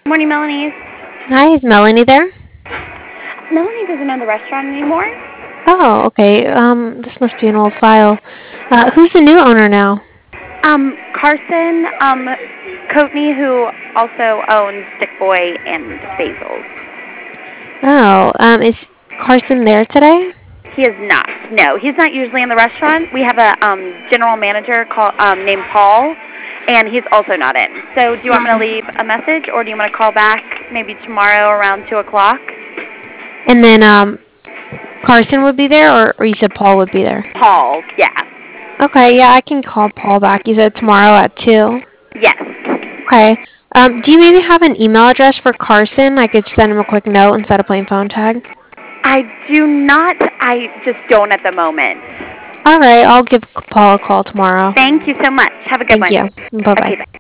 Morning, Melanie. Hi, is Melanie there? Melanie doesn't own the restaurant anymore. Oh, okay. This must be an old file. Who's the new owner now? Carson, Coatney, who also owns Stick Boy and Basil's. Oh, is Carson there today? He is not. No, he's not usually in the restaurant. We have a general manager named Paul, and he's also not in. So, do you want me to leave a message, or do you want to call back maybe tomorrow around 2 o'clock? And then Carson would be there, or you said Paul would be there? Paul, yeah. Okay, yeah, I can call Paul back. You said tomorrow at 2. Yes. Okay. Do you maybe have an email address for Carson? I could send him a quick note instead of playing phone tag. I do not. I just don't at the moment. All right, I'll give Paul a call tomorrow. Thank you so much. Have a good Thank one. you. Bye Okay, bye. bye.